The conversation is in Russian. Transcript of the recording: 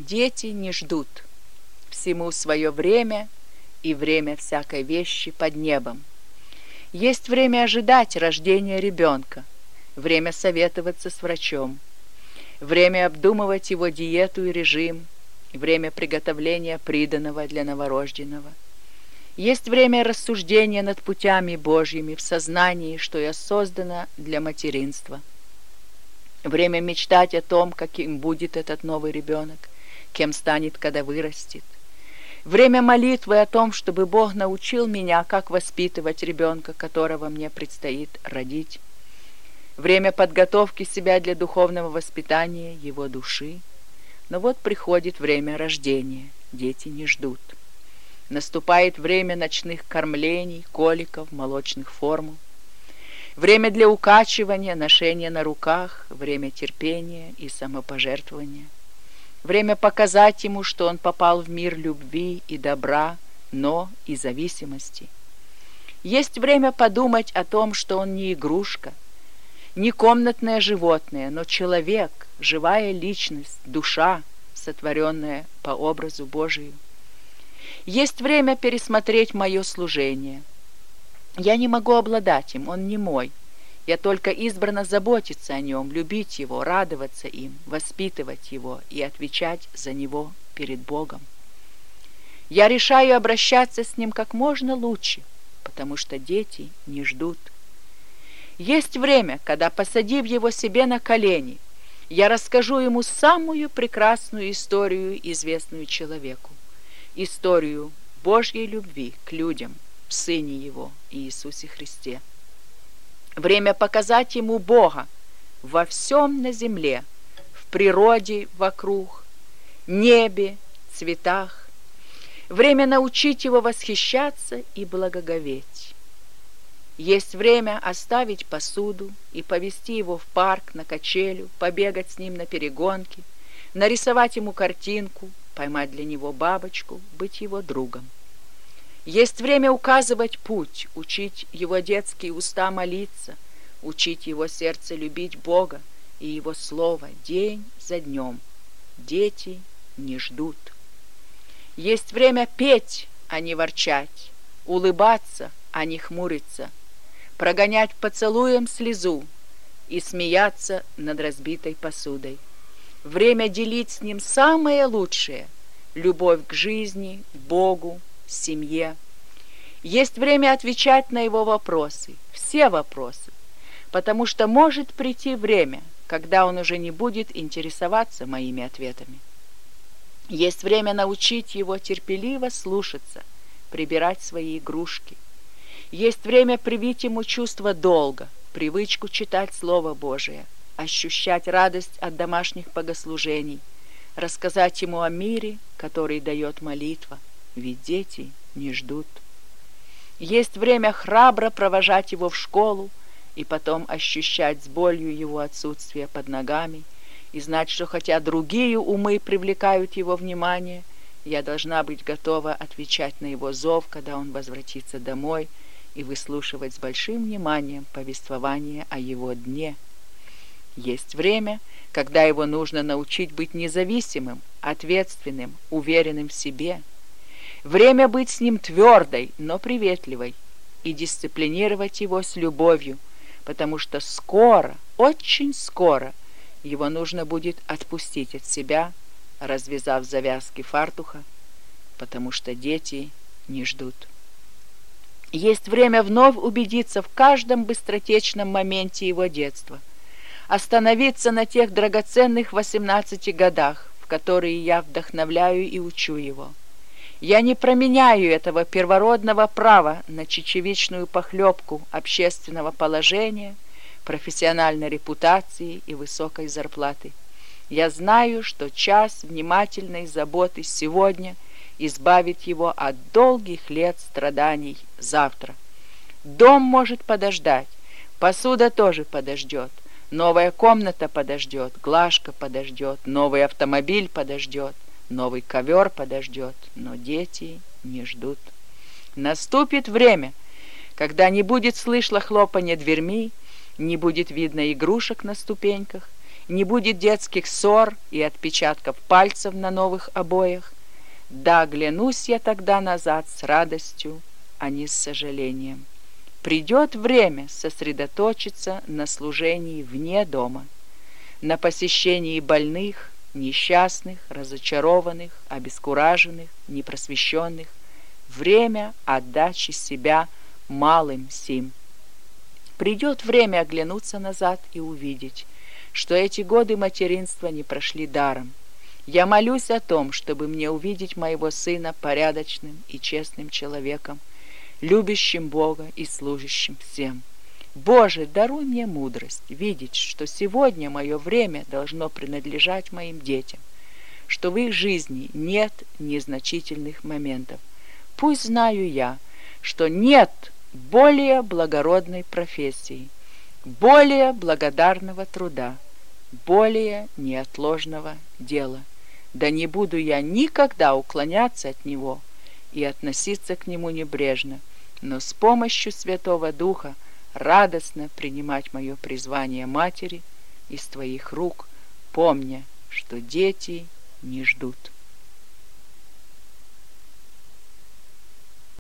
Дети не ждут. Всему свое время, и время всякой вещи под небом. Есть время ожидать рождения ребенка, время советоваться с врачом, время обдумывать его диету и режим, время приготовления приданого для новорожденного. Есть время рассуждения над путями Божьими в сознании, что я создана для материнства. Время мечтать о том, каким будет этот новый ребенок, кем станет, когда вырастет. Время молитвы о том, чтобы Бог научил меня, как воспитывать ребенка, которого мне предстоит родить. Время подготовки себя для духовного воспитания его души. Но вот приходит время рождения, дети не ждут. Наступает время ночных кормлений, коликов, молочных формул. Время для укачивания, ношения на руках, время терпения и самопожертвования. Время показать ему, что он попал в мир любви и добра, но и зависимости. Есть время подумать о том, что он не игрушка, не комнатное животное, но человек, живая личность, душа, сотворенная по образу Божию. Есть время пересмотреть мое служение. Я не могу обладать им, он не мой. Я только избрана заботиться о нем, любить его, радоваться им, воспитывать его и отвечать за него перед Богом. Я решаю обращаться с ним как можно лучше, потому что дети не ждут. Есть время, когда, посадив его себе на колени, я расскажу ему самую прекрасную историю, известную человеку. Историю Божьей любви к людям в Сыне Его, Иисусе Христе. Время показать ему Бога во всем на земле, в природе вокруг, небе, цветах. Время научить его восхищаться и благоговеть. Есть время оставить посуду и повести его в парк, на качелю, побегать с ним на перегонки, нарисовать ему картинку, поймать для него бабочку, быть его другом. Есть время указывать путь, учить его детские уста молиться, учить его сердце любить Бога и Его Слово день за днем. Дети не ждут. Есть время петь, а не ворчать, улыбаться, а не хмуриться, прогонять поцелуем слезу и смеяться над разбитой посудой. Время делить с ним самое лучшее — любовь к жизни, Богу, семье. Есть время отвечать на его вопросы, все вопросы, потому что может прийти время, когда он уже не будет интересоваться моими ответами. Есть время научить его терпеливо слушаться, прибирать свои игрушки. Есть время привить ему чувство долга, привычку читать Слово Божие, ощущать радость от домашних богослужений, рассказать ему о мире, который дает молитва, ведь дети не ждут. Есть время храбро провожать его в школу и потом ощущать с болью его отсутствие под ногами и знать, что хотя другие умы привлекают его внимание, я должна быть готова отвечать на его зов, когда он возвратится домой, и выслушивать с большим вниманием повествование о его дне. Есть время, когда его нужно научить быть независимым, ответственным, уверенным в себе. Время быть с ним твердой, но приветливой, и дисциплинировать его с любовью, потому что скоро, очень скоро, его нужно будет отпустить от себя, развязав завязки фартуха, потому что дети не ждут. Есть время вновь убедиться в каждом быстротечном моменте его детства, остановиться на тех драгоценных 18 годах, в которые я вдохновляю и учу его. Я не променяю этого первородного права на чечевичную похлебку общественного положения, профессиональной репутации и высокой зарплаты. Я знаю, что час внимательной заботы сегодня избавит его от долгих лет страданий завтра. Дом может подождать, посуда тоже подождет, новая комната подождет, глажка подождет, новый автомобиль подождет, новый ковер подождет, но дети не ждут. Наступит время, когда не будет слышно хлопанья дверьми, не будет видно игрушек на ступеньках, Не будет детских ссор и отпечатков пальцев на новых обоях. Да, оглянусь я тогда назад с радостью, а не с сожалением. Придет время сосредоточиться на служении вне дома, на посещении больных, несчастных, разочарованных, обескураженных, непросвещенных. Время отдачи себя малым сим. Придет время оглянуться назад и увидеть, что эти годы материнства не прошли даром. Я молюсь о том, чтобы мне увидеть моего сына порядочным и честным человеком, любящим Бога и служащим всем. Боже, даруй мне мудрость видеть, что сегодня мое время должно принадлежать моим детям, что в их жизни нет незначительных моментов. Пусть знаю я, что нет более благородной профессии, более благодарного труда, более неотложного дела. Да не буду я никогда уклоняться от него и относиться к нему небрежно, но с помощью Святого Духа радостно принимать мое призвание матери из твоих рук, помня, что дети не ждут.